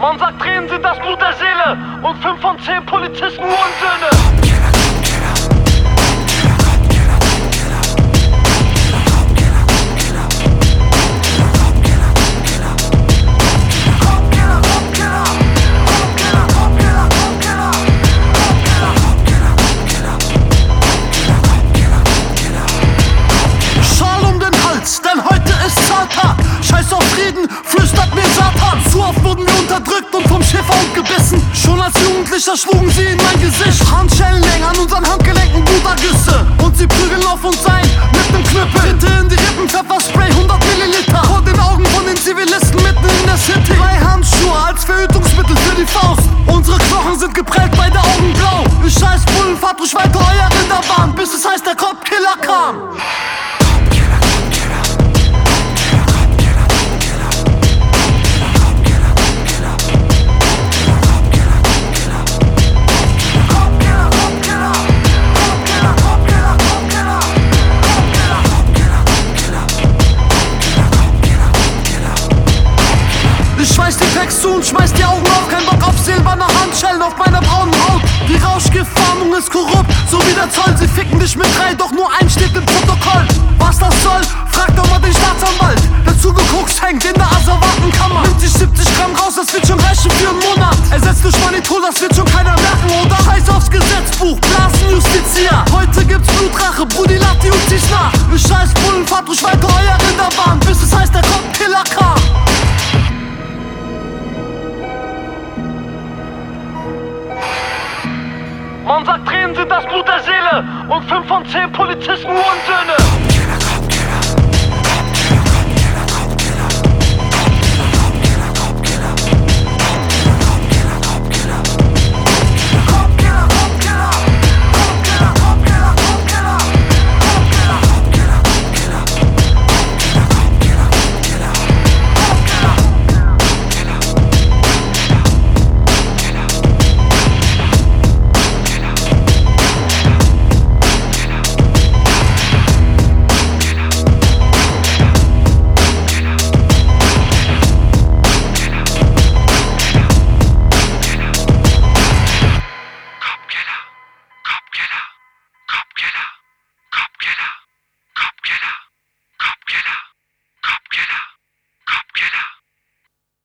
Man sagt, Tränen sind das Blut der Seele und 5 von 10 Polizisten Hurensöhne. Denn heute ist Zahltag, scheiß auf Frieden, flüstert mir Satan. Zu oft wurden wir unterdrückt und vom Schäferhund gebissen. Schon als Jugendlicher schlugen sie in mein Gesicht. Handschellen hängen an unseren Handgelenken, Blutagüsse. Und sie prügeln auf uns ein mit nem Knüppel. Bitte in die Rippen, Pfefferspray, 100 Milliliter. Vor den Augen von den Zivilisten mitten in der City. 3 Handschuhe als Verhütungsmittel für die Faust. Unsere Knochen sind geprellt, beide Augen blau. Ich scheiß Bullen, fahrt ruhig weiter euer Rinderbahn, bis es heißt, der Kopfkiller kam. Ich schmeiß die Packs zu und schmeiß die Augen auf. Kein Bock auf silberne Handschellen auf meiner braunen Haut. Die Rauschgiftfahndung ist korrupt, so wie der Zoll. Sie ficken dich mit 3, doch nur ein